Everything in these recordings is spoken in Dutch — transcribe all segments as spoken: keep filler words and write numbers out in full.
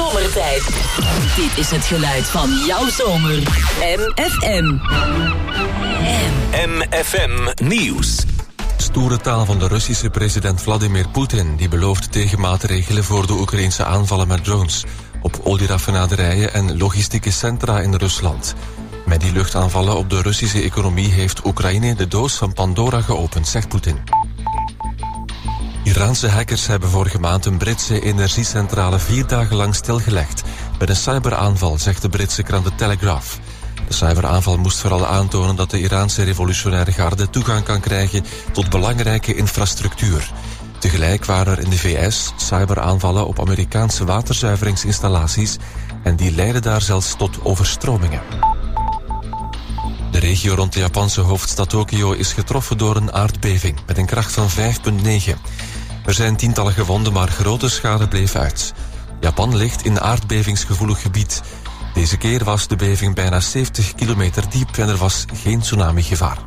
zomertijd. Dit is het geluid van jouw zomer. M F M. M F M Nieuws. Stoere taal van de Russische president Vladimir Poetin, die belooft tegenmaatregelen voor de Oekraïnse aanvallen met drones op olieraffinaderijen en logistieke centra in Rusland. Met die luchtaanvallen op de Russische economie heeft Oekraïne de doos van Pandora geopend, zegt Poetin. Iraanse hackers hebben vorige maand een Britse energiecentrale vier dagen lang stilgelegd met een cyberaanval, zegt de Britse krant The Telegraph. De cyberaanval moest vooral aantonen dat de Iraanse revolutionaire garde toegang kan krijgen tot belangrijke infrastructuur. Tegelijk waren er in de V S cyberaanvallen op Amerikaanse waterzuiveringsinstallaties en die leidden daar zelfs tot overstromingen. De regio rond de Japanse hoofdstad Tokio is getroffen door een aardbeving met een kracht van vijf komma negen. Er zijn tientallen gewonden, maar grote schade bleef uit. Japan ligt in aardbevingsgevoelig gebied. Deze keer was de beving bijna zeventig kilometer diep en er was geen tsunamigevaar.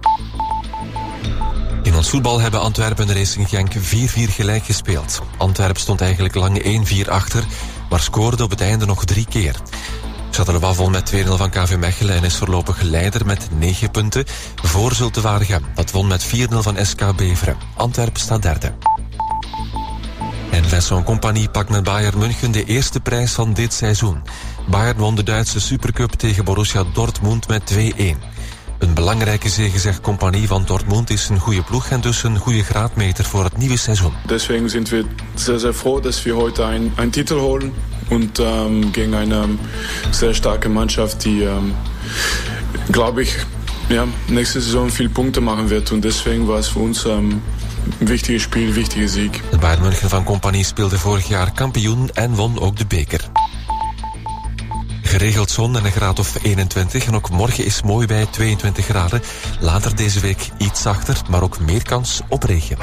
In ons voetbal hebben Antwerpen en Racing Genk vier vier gelijk gespeeld. Antwerpen stond eigenlijk lang één vier achter, maar scoorde op het einde nog drie keer. Charleroi won met twee nul van K V Mechelen en is voorlopig leider met negen punten voor Zulte Waregem. Dat won met vier nul van S K Beveren. Antwerpen staat derde. En Vincent Kompany pakt met Bayern München de eerste prijs van dit seizoen. Bayern won de Duitse Supercup tegen Borussia Dortmund met twee één. Een belangrijke zege, zegt Kompany, van Dortmund is een goede ploeg en dus een goede graadmeter voor het nieuwe seizoen. Deswegen sind wir sehr, sehr froh, dass wir heute ein, ein Titel holen und ähm, gegen eine sehr starke Mannschaft, die, ähm, glaube ich, ja, nächste Saison viel Punkte machen wird. Und deswegen war es für uns ähm, een wichtige Spiel, een wichtige Sieg. De Bayern München van Kompany speelde vorig jaar kampioen en won ook de beker. Geregeld zon en een graad of eenentwintig. En ook morgen is mooi bij tweeëntwintig graden. Later deze week iets zachter, maar ook meer kans op regen.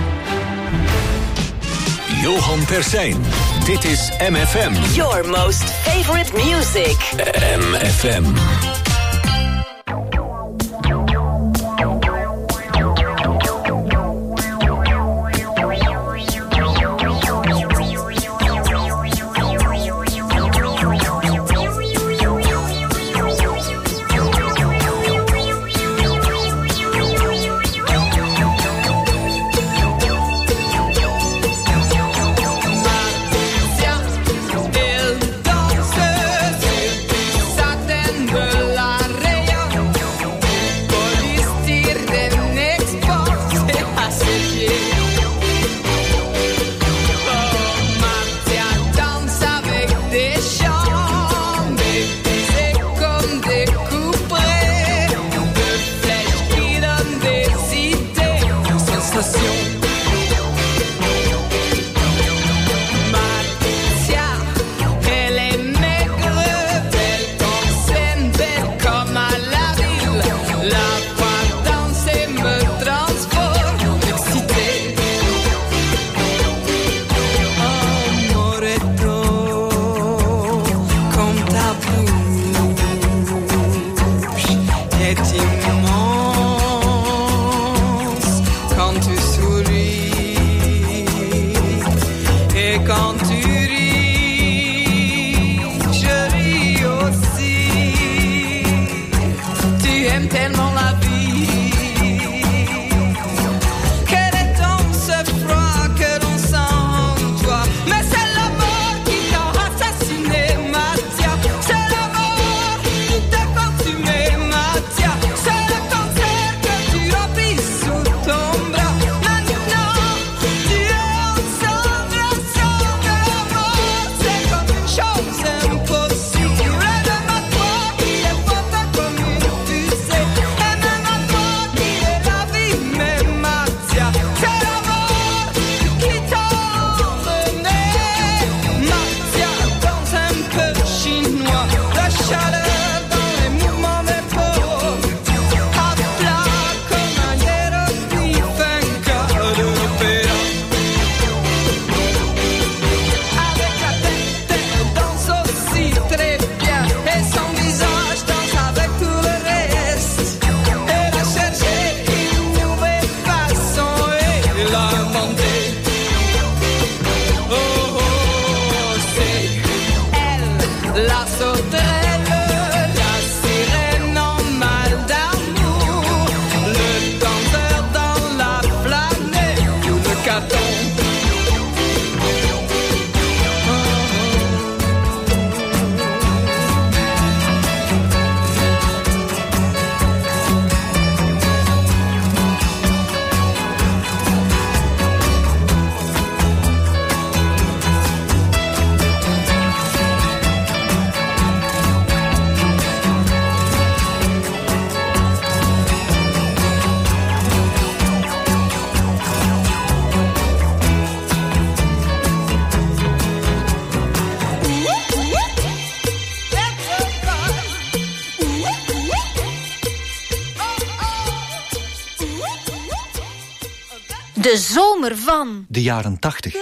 Johan Persijn. Dit is M F M. Your most favorite music. M F M. Entonces, si te la sauterelle, la sirène en mal d'amour, le danseur dans la planète, ou le caton. De zomer van de jaren tachtig.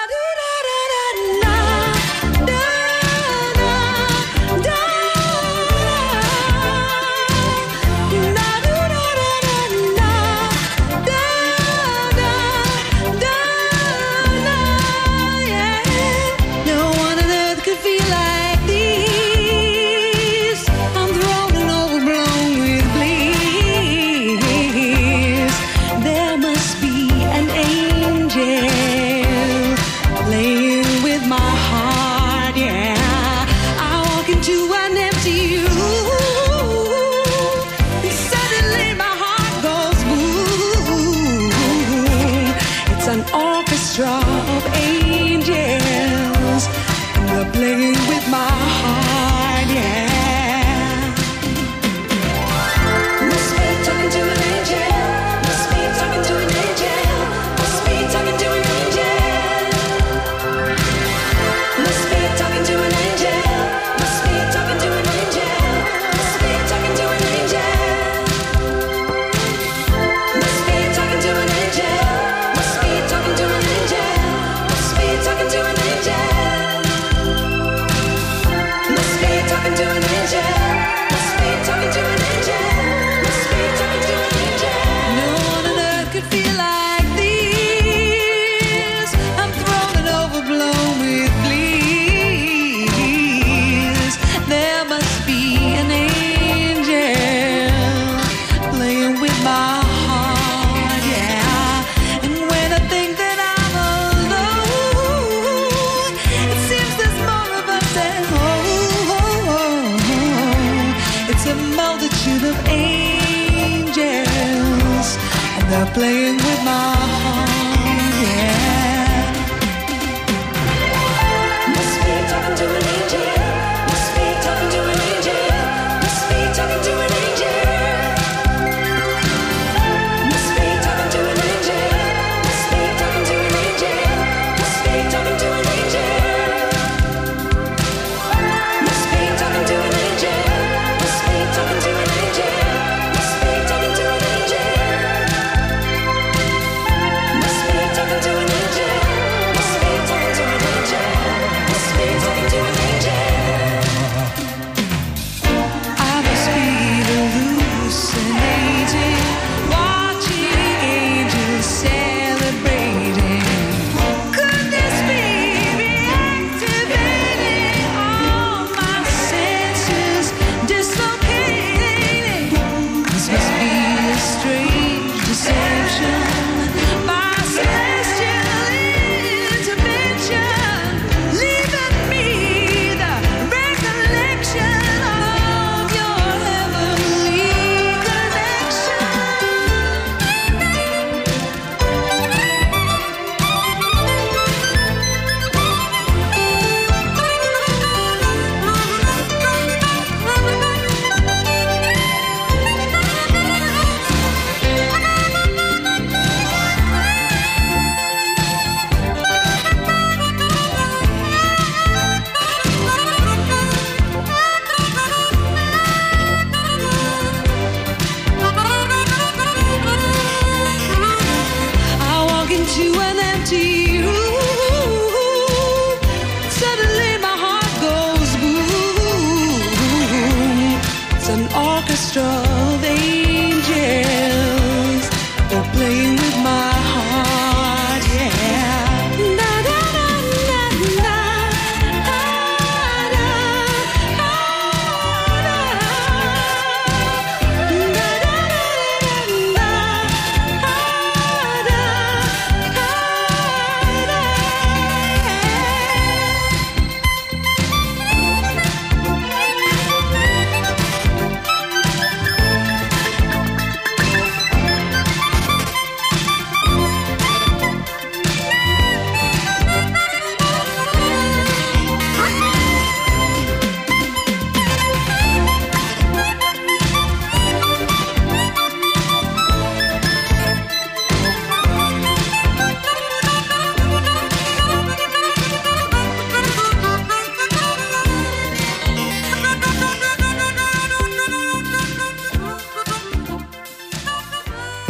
Playing with my heart, yeah. Must be talking to an angel. Must be talking to an angel. Must be talking to an angel. Must be talking to an angel. Must be talking to an angel. Must be talking to an angel. Must be talking to an angel. Must be talking to an angel. Must be talking to an angel.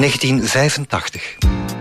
negentien vijfentachtig.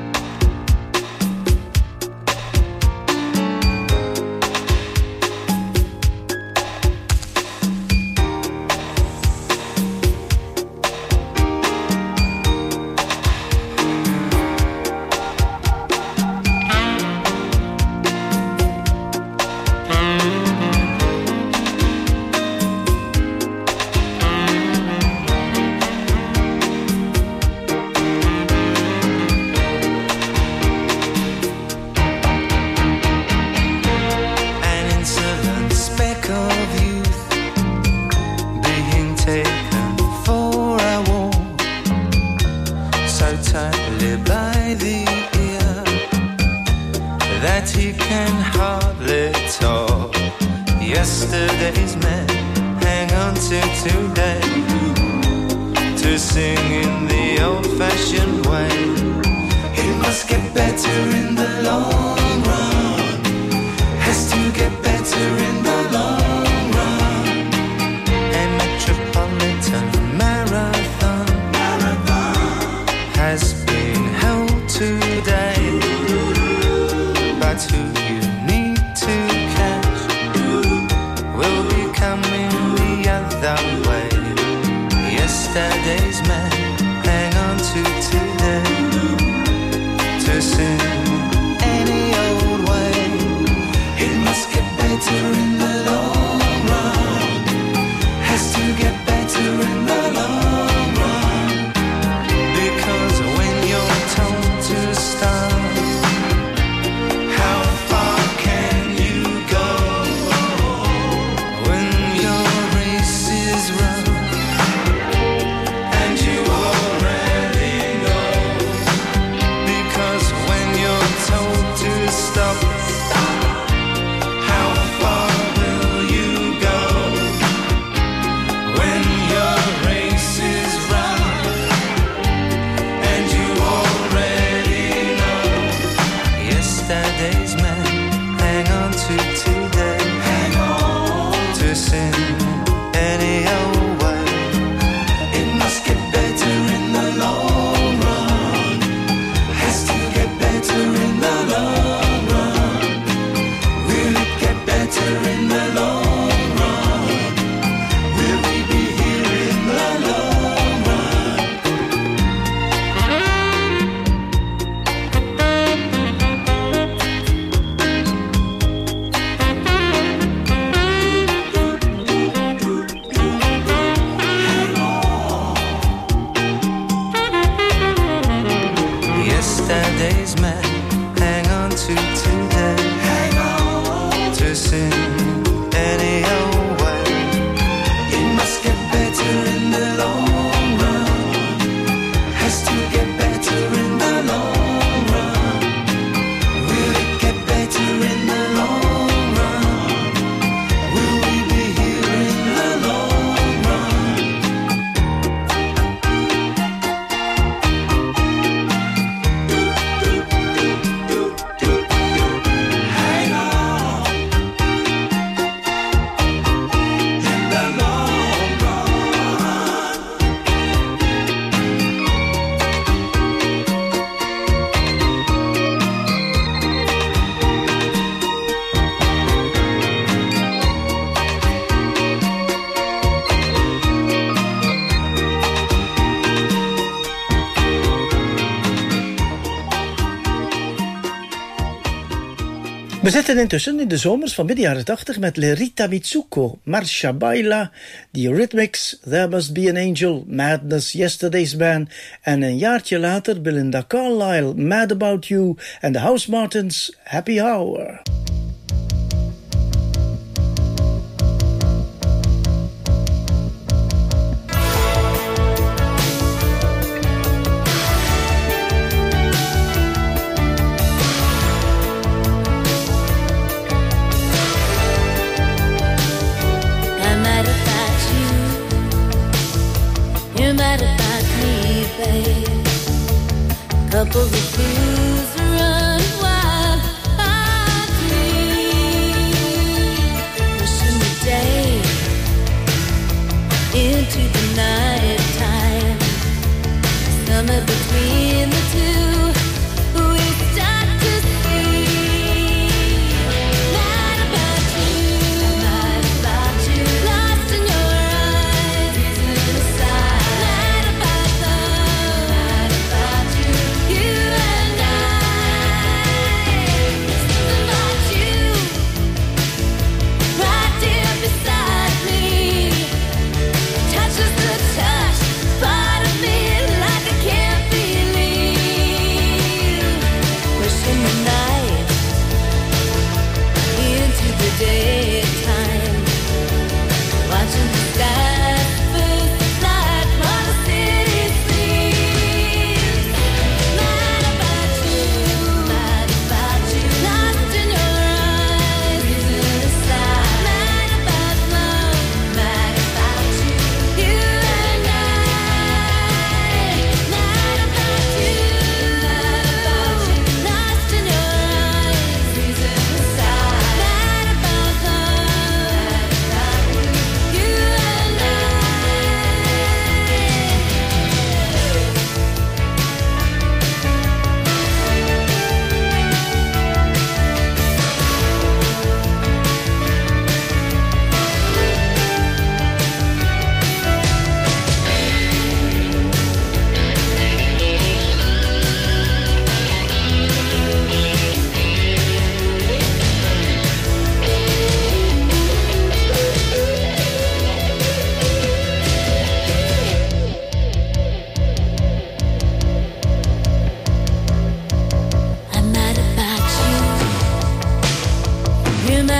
We zitten intussen in de zomers van midden jaren tachtig met Lerita Mitsuko, Marcia Baila, The Eurythmics, There Must Be an Angel, Madness, Yesterday's Man en een jaartje later Belinda Carlisle, Mad About You en de House Martins, Happy Hour. Couples of fools run wild, I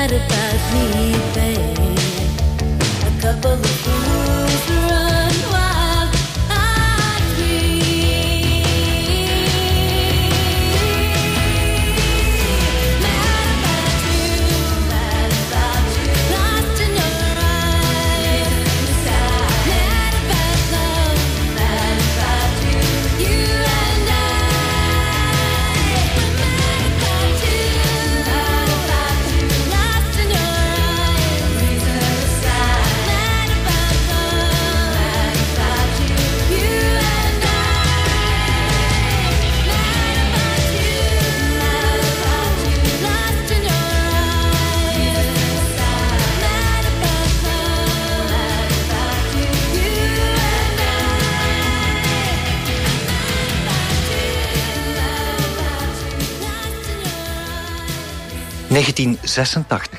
mad about me, babe. A couple of fools run wild at me. Mad about you, mad about you, lost in your eyes. Mad about love, mad about you, you and I. We're mad about you, mad about you, lost in your eyes. Reason aside, mad about love, mad about you, you and I. Mad about you, mad about you, lost in your eyes. Mad about love, mad about you, you and I. negentien zesentachtig.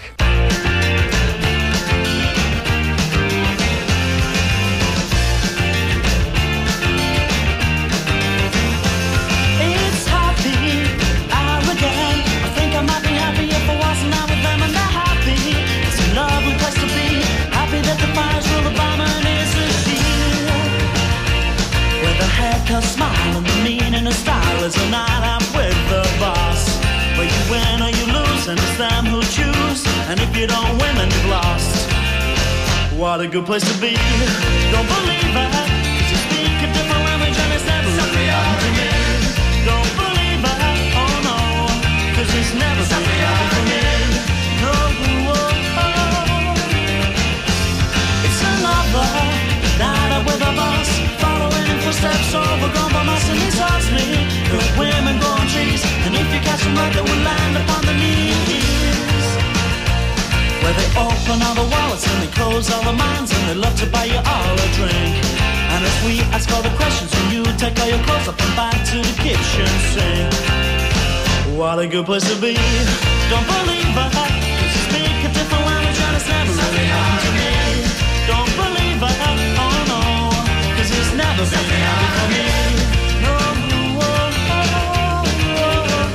It's happy hour again. I think I might be happy if I wasn't out with them, and they're happy. It's a lovely place to be. Happy that the fire's full of bomb and is a shield. With a haircut, smile, and the meaning of style is a night out with the boss. Where you win or you lose, and it's them who choose. And if you don't win, then you've lost. What a good place to be. Don't believe it, 'cause you speak a different language and it's never really happened to me. Don't believe it, oh no, 'cause it's never really happened to me. No, oh, oh. It's another night out with a boss, following in footsteps overgrown by moss, and he tells me good women grow on trees, and if you catch them right, they will land upon the knees. Where they open all the wallets and they close all the minds, and they love to buy you all a drink. And if we ask all the questions, and you take all your clothes up and back to the kitchen sink. What a good place to be. Don't believe it, 'cause you speak a different language and it's never really happened to me. Don't believe it, oh no, 'cause it's never been happened for me. No, oh, oh, oh, oh.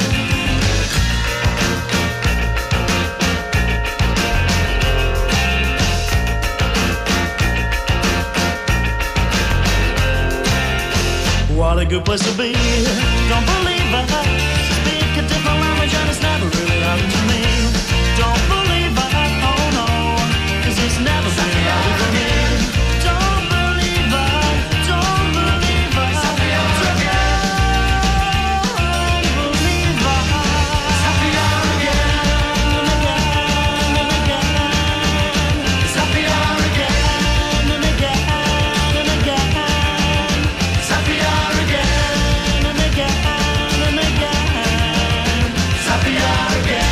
What a good place to be. Don't believe it, speak a different language and it's never really happened to me. Don't believe it, oh no, 'cause it's never been happened for me. Don't believe it, don't believe it, don't believe it. It's happy hour again and again and again. It's happy hour again and again and again. It's happy hour again and again and again. It's happy hour again.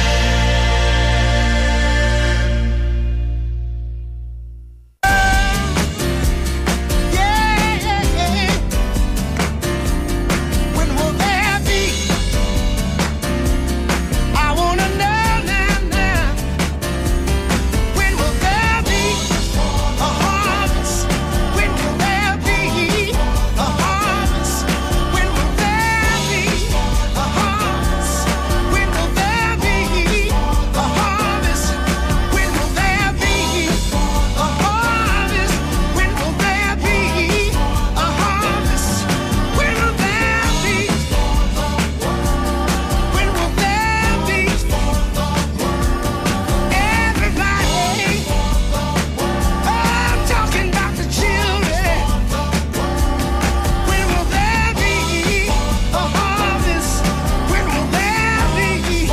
Yeah, yeah, yeah. When will there be? I wanna know now, now. When will there be a harvest? When will there be a harvest? When will there be a harvest? When will there be a harvest? When will there be a harvest? When will there be a harvest? When will there be? When will there be? Everybody, I'm talking about the children. When will there be a harvest? When will there be?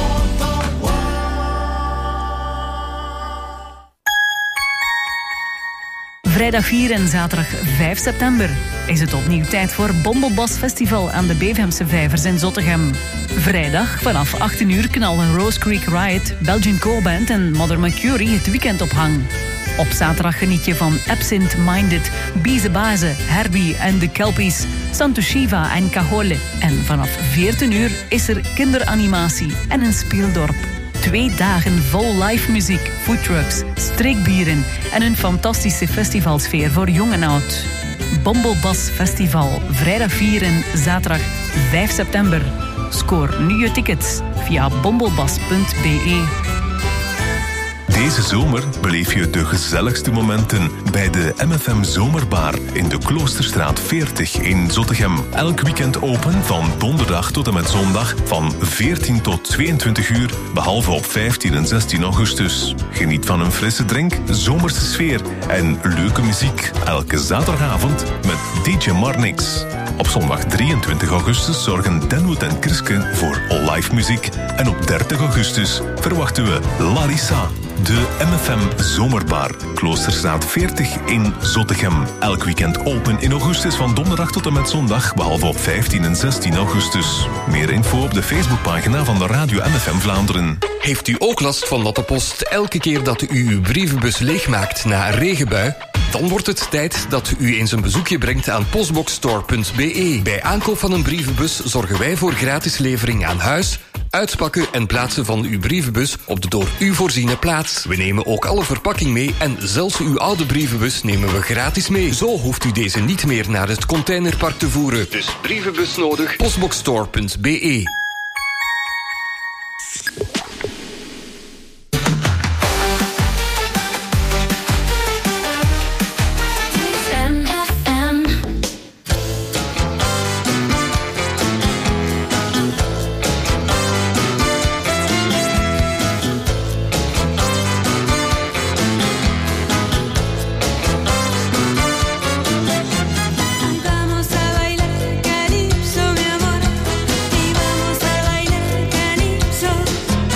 Vrijdag vier en zaterdag vijf september is het opnieuw tijd voor Bombelbas Festival aan de Bevemse Vijvers in Zottegem. Vrijdag vanaf achttien uur knallen Rose Creek Riot, Belgian Core Band en Mother Mercury het weekend op hang. Op zaterdag geniet je van Absent Minded, Bize Baze, Herbie en de Kelpies, Santo Shiva en Cajole. En vanaf veertien uur is er kinderanimatie en een speeldorp. Twee dagen vol live muziek, foodtrucks, streekbieren en een fantastische festivalsfeer voor jong en oud. Bombelbas Festival, vrijdag vier en zaterdag vijf september. Scoor nu je tickets via bombelbas punt be. Deze zomer beleef je de gezelligste momenten bij de M F M Zomerbar in de Kloosterstraat veertig in Zottegem. Elk weekend open van donderdag tot en met zondag van veertien tot tweeëntwintig uur, behalve op vijftien en zestien augustus. Geniet van een frisse drink, zomerse sfeer en leuke muziek. Elke zaterdagavond met D J Marnix. Op zondag drieëntwintig augustus zorgen Denwood en Kriske voor live muziek. En op dertig augustus verwachten we Larissa. De M F M Zomerbar, Kloosterstraat veertig in Zottegem. Elk weekend open in augustus van donderdag tot en met zondag, behalve op vijftien en zestien augustus. Meer info op de Facebookpagina van de Radio M F M Vlaanderen. Heeft u ook last van dat de post elke keer dat u uw brievenbus leegmaakt na een regenbui? Dan wordt het tijd dat u eens een bezoekje brengt aan postboxstore punt b e. Bij aankoop van een brievenbus zorgen wij voor gratis levering aan huis, uitpakken en plaatsen van uw brievenbus op de door u voorziene plaats. We nemen ook alle verpakking mee en zelfs uw oude brievenbus nemen we gratis mee. Zo hoeft u deze niet meer naar het containerpark te voeren. Dus brievenbus nodig, postboxstore punt b e. Calipso, mi amor, y vamos a bailar calipso.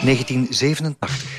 negentien zevenentachtig.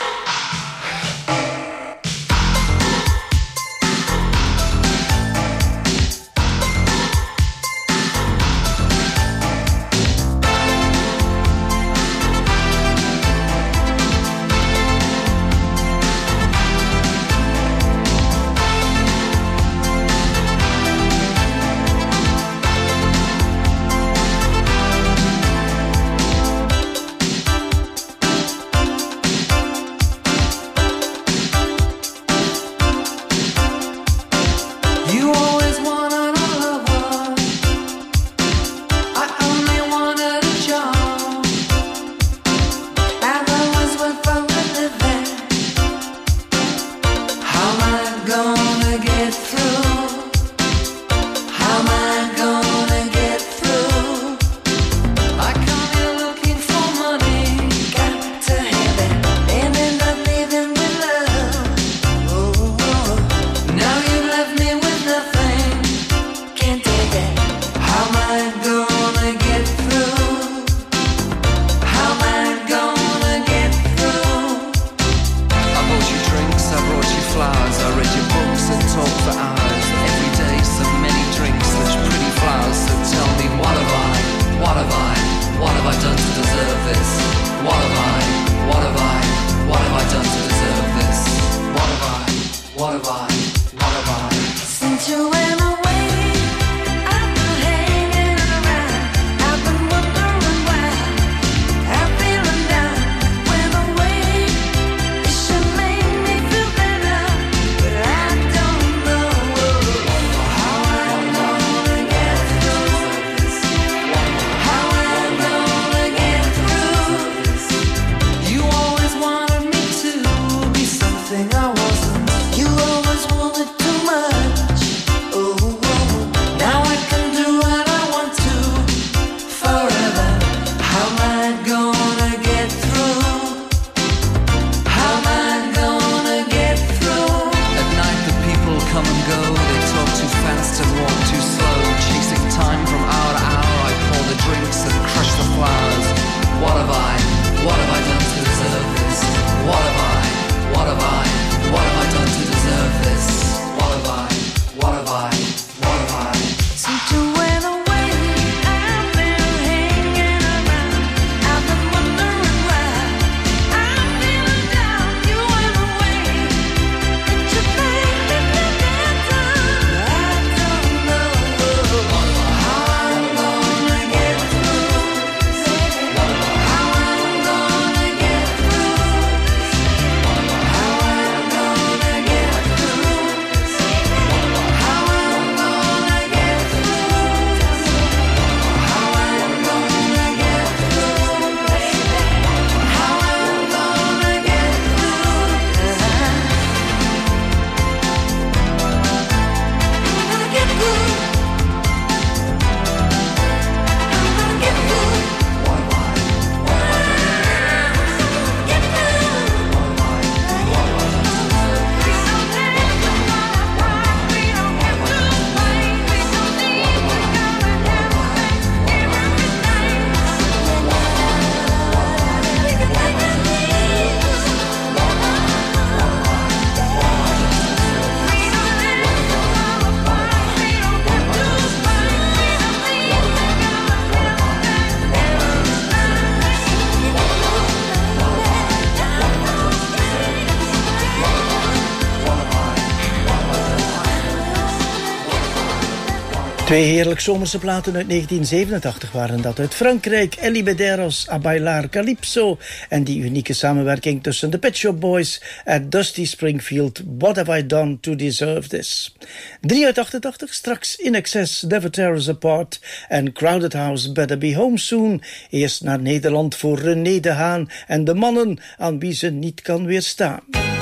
Twee heerlijk zomerse platen uit negentien zevenentachtig waren dat. Uit Frankrijk, Elie Medeiros, A Bailar Calypso. En die unieke samenwerking tussen de Pet Shop Boys en Dusty Springfield. What Have I Done to Deserve This? Drie uit achtentachtig, straks In Excess, Never Tear Us Apart. En Crowded House, Better Be Home Soon. Eerst naar Nederland voor René de Haan en de mannen aan wie ze niet kan weerstaan.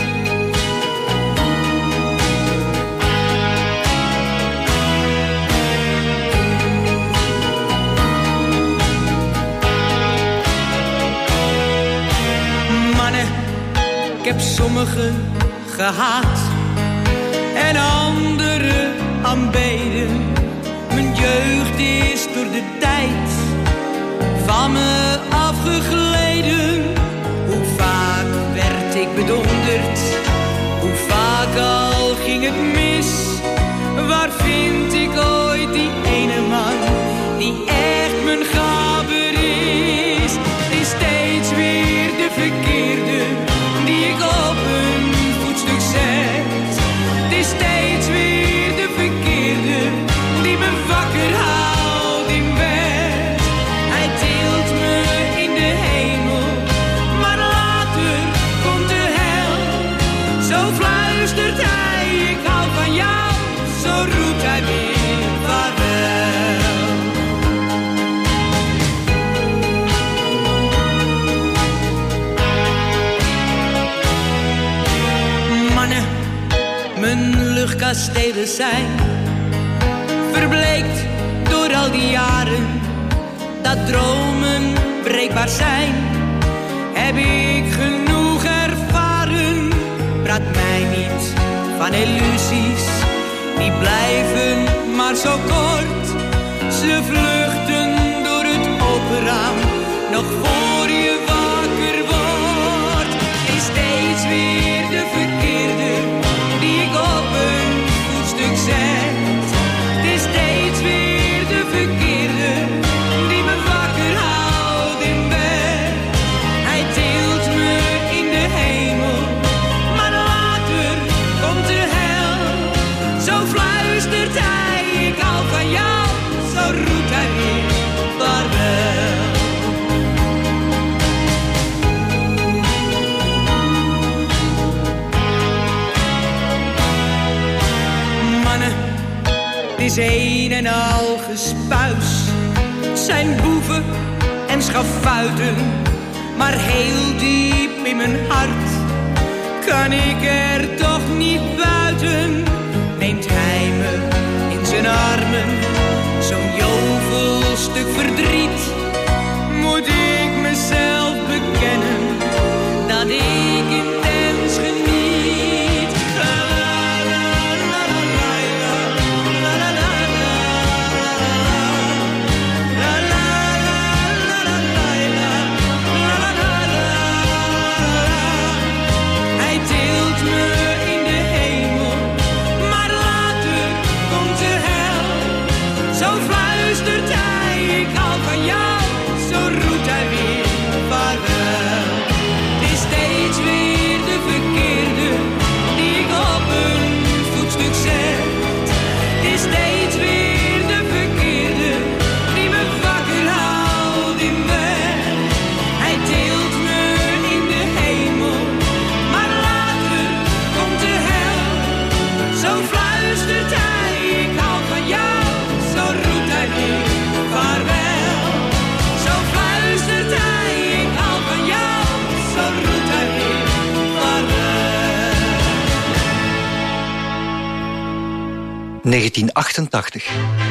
Ik heb sommigen gehaat en anderen aanbeden. Mijn jeugd is door de tijd van me afgegleden. Waar vind ik ooit die ene man die echt mijn gabber is? Die steeds weer de verkeerde die ik op een voetstuk zet. Die steeds weer de verkeerde die me wakker houdt in bed. Hij tilt me in de hemel, maar later komt de hel. Zo fluistert hij, ik hou van jou. Zo roept hij weer vaarwel. Mannen, mijn luchtkastelen zijn verbleekt door al die jaren. Dat dromen breekbaar zijn, heb ik genoeg ervaren. Praat mij niet van illusies, die blijven maar zo kort. Ze vluchten door het open raam, nog voor je wakker wordt. Is steeds weer de verkeerde die ik op een voetstuk zet. Het is steeds weer de verkeerde die me wakker houdt in bed. Hij tilt me in de hemel, maar later komt de hel. Zo fluistert hij, ik hou van jou. Zo roept hij weer vaarwel. Mannen, het is een en al gespuis. Zijn boeven en schafuiten, maar heel diep in mijn hart kan ik er toch niet buiten. Neemt hij me in zijn armen, zo'n jovel stuk verdriet, moet ik mezelf bekennen dat ik intens geniet. La la la la la la la la la la la la la la. Hij tilt me in de hemel, maar later komt de hel. Zo fluistert hij, ik hou van jou. Zo roept hij weer vaarwel. Het is steeds weer de verkeerde die ik op een voetstuk zet. Het is steeds weer de verkeerde die me wakker houdt in bed. Hij tilt me in de hemel, maar later komt de hel. Zo fluistert hij, ik hou van jou. Zo roept hij weer vaarwel. Zo fluistert hij, ik hou van jou. Zo roept hij weer vaarwel. negentien achtentachtig.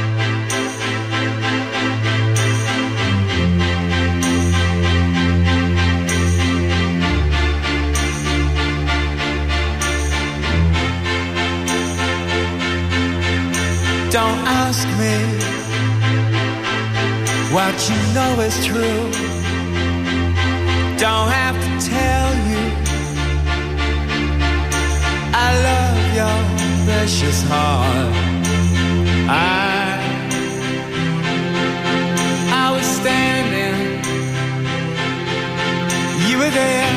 Don't ask me what you know is true. Don't have to tell you I love your precious heart. I I was standing, you were there.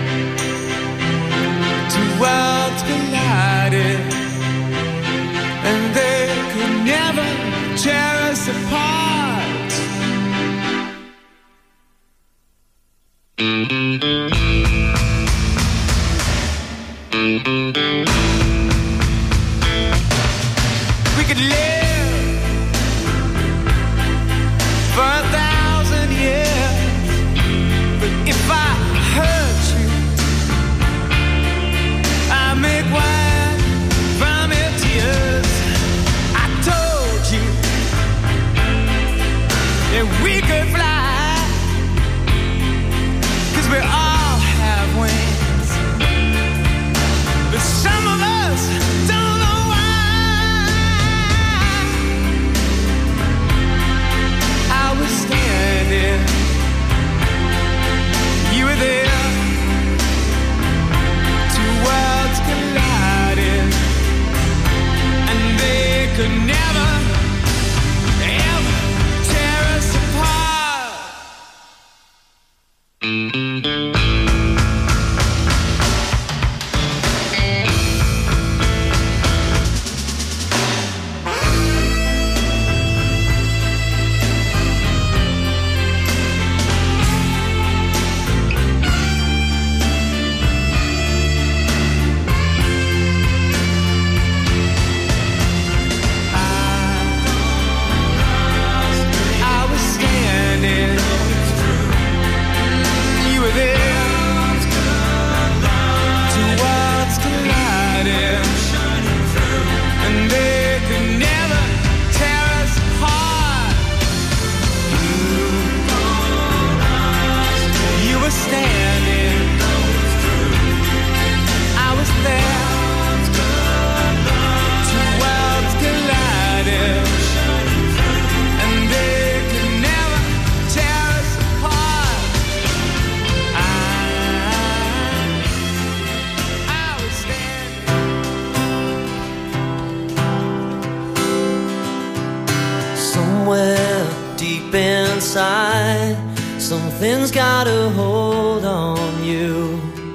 Two worlds collided, and they could never tear us apart. We could live for a thousand years, but if I hurt you, I make wine from your tears. I told you that we could fly, 'cause we all have wings, but some I was standing, you were there. Two worlds colliding, and they could never tear us apart. You were standing, I was there. Two worlds colliding, and they could never tear us apart. I, I was standing. Somewhere deep inside, something's got a hold on you,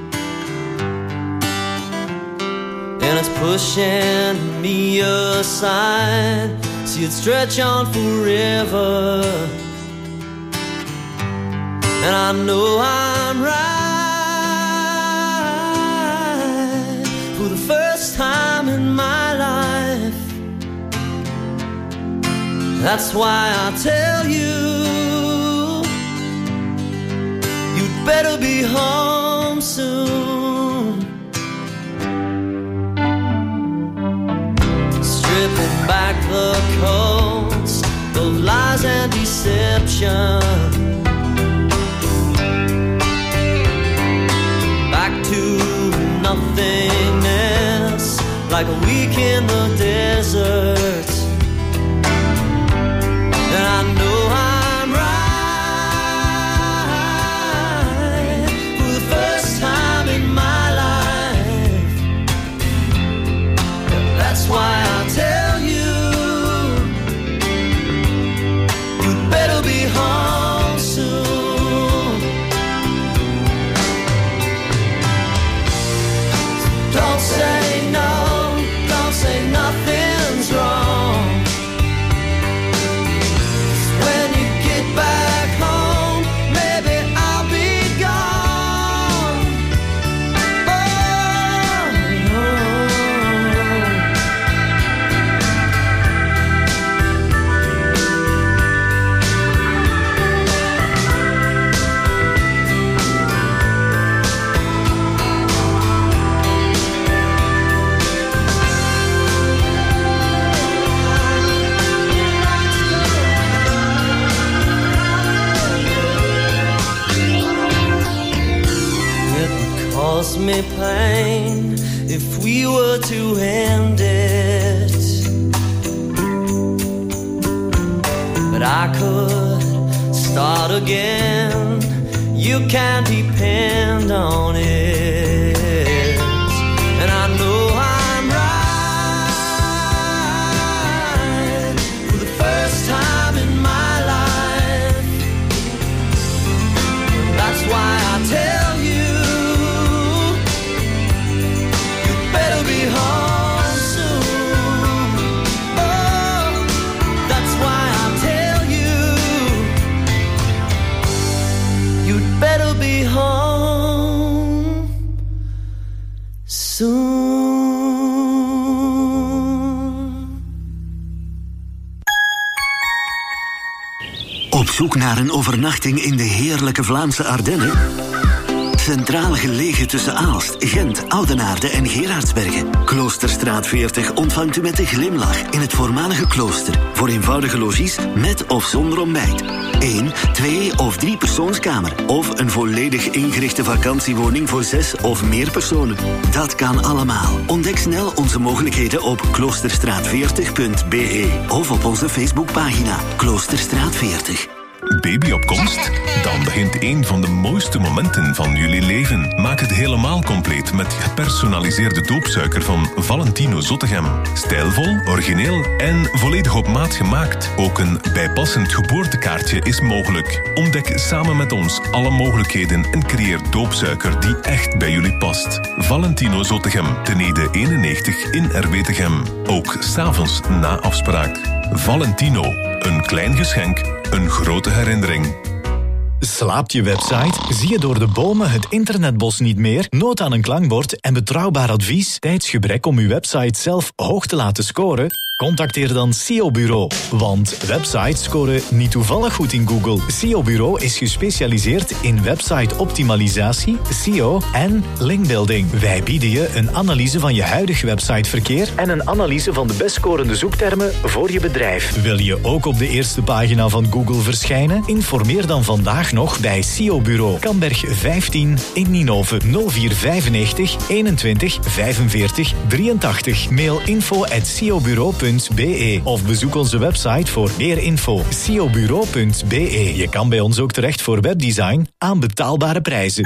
and it's pushing me aside. See it stretch on forever, and I know I'm right for the first time in my life. That's why I tell you, you'd better be home soon. Stripping back the coats of lies and deception, back to nothingness, like a week in the desert. And I know I'm right for the first time in my life. That's why I tell you, you'd better be home soon. Don't say no, don't say nothing's wrong. When you get back home, maybe I'll be gone. Oh, it would cause me pain if we were to end it, but I could start again. You can depend on it, and I know I'm right for the first time in my life. That's why I tell you, you better be home soon. Oh, that's why I tell you, you'd better be home soon. Op zoek naar een overnachting in de heerlijke Vlaamse Ardennen? Centraal gelegen tussen Aalst, Gent, Oudenaarde en Gerardsbergen. Kloosterstraat veertig ontvangt u met een glimlach in het voormalige klooster. Voor eenvoudige logies met of zonder ontbijt. Eén, twee of drie persoonskamer. Of een volledig ingerichte vakantiewoning voor zes of meer personen. Dat kan allemaal. Ontdek snel onze mogelijkheden op kloosterstraat veertig punt be of op onze Facebookpagina Kloosterstraat veertig. baby op komst? Dan begint een van de mooiste momenten van jullie leven. Maak het helemaal compleet met gepersonaliseerde doopsuiker van Valentino Zottegem. Stijlvol, origineel en volledig op maat gemaakt. Ook een bijpassend geboortekaartje is mogelijk. Ontdek samen met ons alle mogelijkheden en creëer doopsuiker die echt bij jullie past. Valentino Zottegem, ten Ede eenennegentig in Erwetegem. Ook 's avonds na afspraak. Valentino, een klein geschenk, een grote herinnering. Slaapt je website? Zie je door de bomen het internetbos niet meer? Nood aan een klankbord en betrouwbaar advies? Tijdsgebrek om uw website zelf hoog te laten scoren? Contacteer dan S E O Bureau. Want websites scoren niet toevallig goed in Google. S E O Bureau is gespecialiseerd in website-optimalisatie, S E O en linkbuilding. Wij bieden je een analyse van je huidig websiteverkeer en een analyse van de best scorende zoektermen voor je bedrijf. Wil je ook op de eerste pagina van Google verschijnen? Informeer dan vandaag nog bij S E O Bureau. Kamberg vijftien in Ninove. nul vier vijfennegentig eenentwintig vijfenveertig drieëntachtig. Mail info at s e o bureau punt b e of bezoek onze website voor meer info. s e o bureau punt b e. Je kan bij ons ook terecht voor webdesign aan betaalbare prijzen.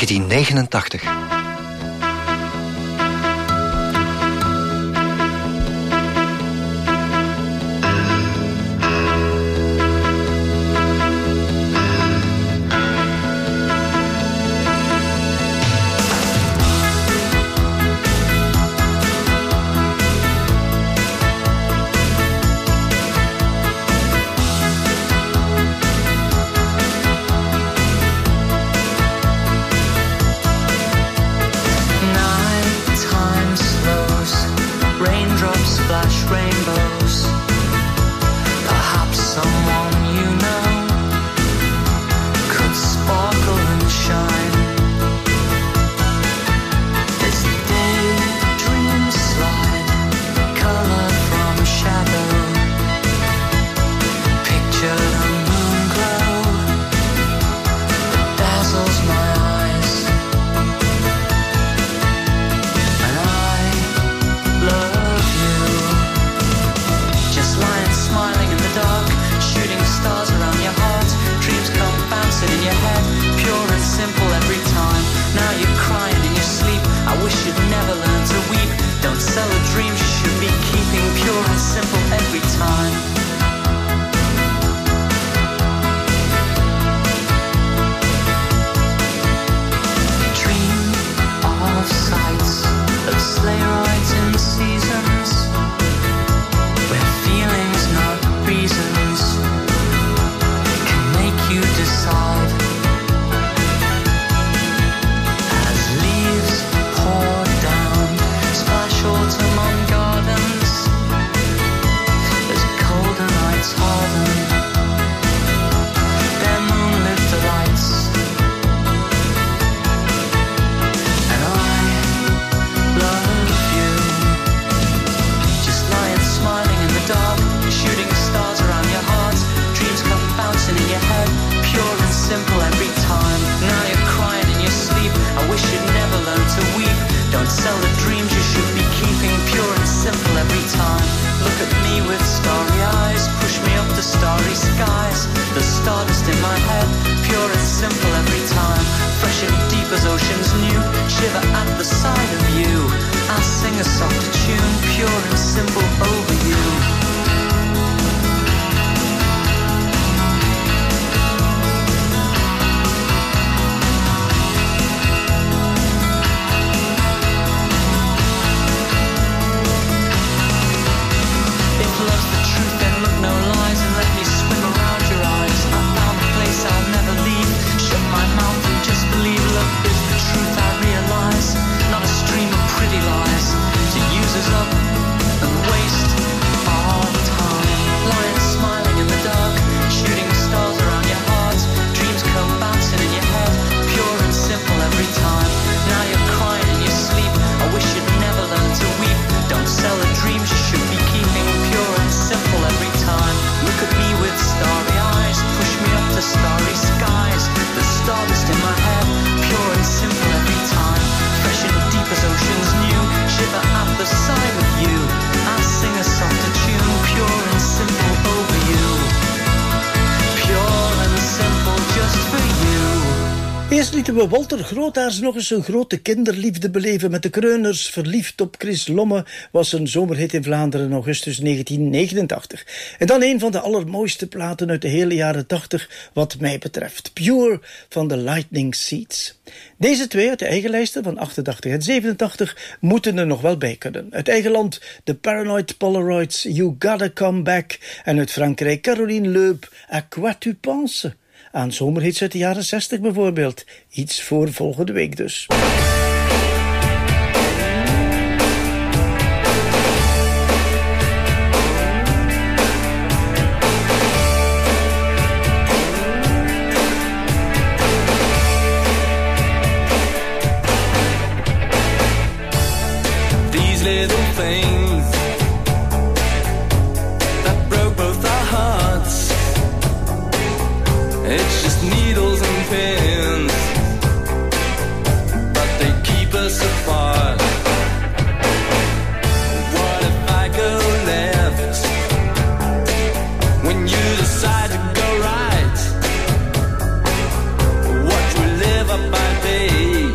negentien negenentachtig. Eerst lieten we Walter Grootaars nog eens een grote kinderliefde beleven met de Kreuners. Verliefd op Chris Lomme was een zomerhit in Vlaanderen in augustus negentien negenentachtig. En dan een van de allermooiste platen uit de hele jaren tachtig wat mij betreft. Pure van de Lightning Seeds. Deze twee uit de eigen lijsten van achtentachtig en zevenentachtig moeten er nog wel bij kunnen. Uit eigen land de Paranoid Polaroids, You Gotta Come Back. En uit Frankrijk Caroline Leub, À Quoi Tu Penses? Aan zomerhits uit de jaren zestig bijvoorbeeld. Iets voor volgende week dus. These little things that broke both our hearts. It's just needles and pins, but they keep us apart. What if I go left when you decide to go right? Watch we live up by day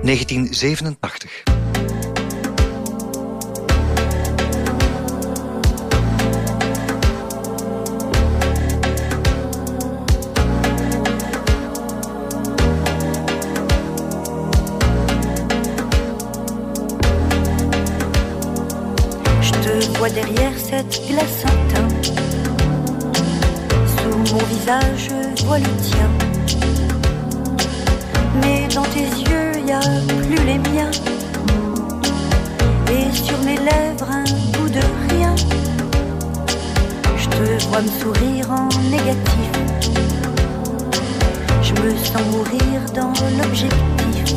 negentien zevenentachtig. Derrière cette glace en teint, sous mon visage je vois le tien, mais dans tes yeux y a plus les miens, et sur mes lèvres un goût de rien. Je te vois me sourire en négatif, je me sens mourir dans l'objectif,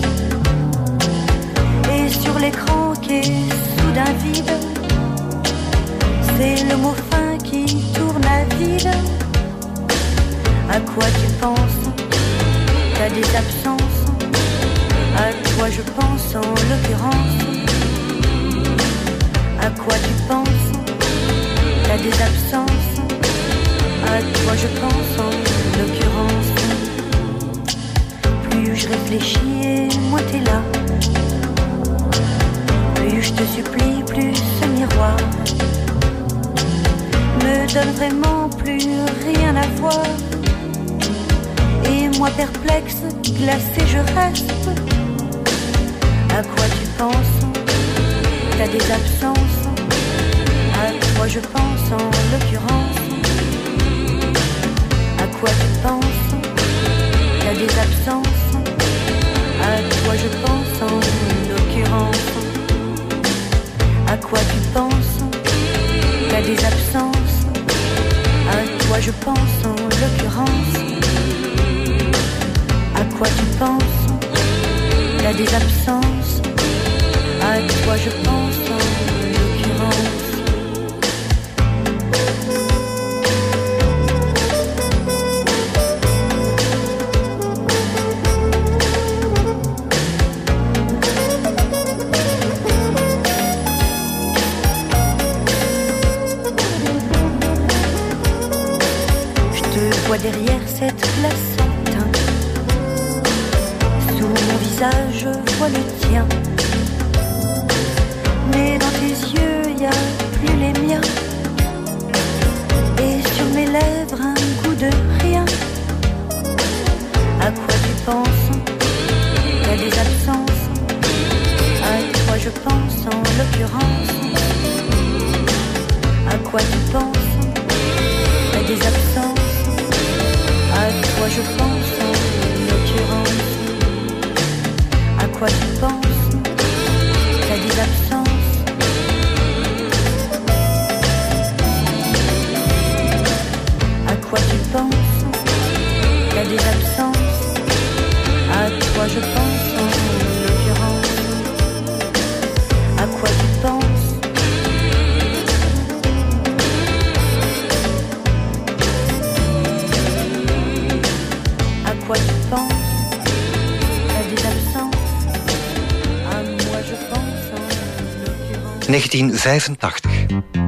et sur l'écran qui est soudain vide, c'est le mot fin qui tourne à vide. À quoi tu penses? T'as des absences. À quoi je pense en l'occurrence? À quoi tu penses? T'as des absences. À quoi je pense en l'occurrence? Plus je réfléchis et moins t'es là. Plus je te supplie, plus ce miroir me donne vraiment plus rien à voir. Et moi perplexe, glacé je reste. À quoi tu penses? T'as des absences. À quoi je pense en l'occurrence? À quoi tu penses? T'as des absences. À quoi je pense en l'occurrence? À quoi tu penses? T'as des absences. À quoi je pense en l'occurrence? À quoi tu penses? T'as des absences. À quoi je pense en l'occurrence? Derrière cette glace en teint, sous mon visage je vois le tien, mais dans tes yeux y a plus les miens, et sur mes lèvres un goût de rien. À quoi tu penses? T'as des absences. À quoi je pense en l'occurrence? À quoi tu penses? T'as des absences. À quoi je pense en l'occurrence? À quoi tu penses? T'as des absences. À quoi tu penses? T'as des absences. À quoi je pense en l'occurrence? À quoi tu penses? À quoi tu penses? T'as des absences. À moi je pense en l'occurrence. negentien vijfentachtig.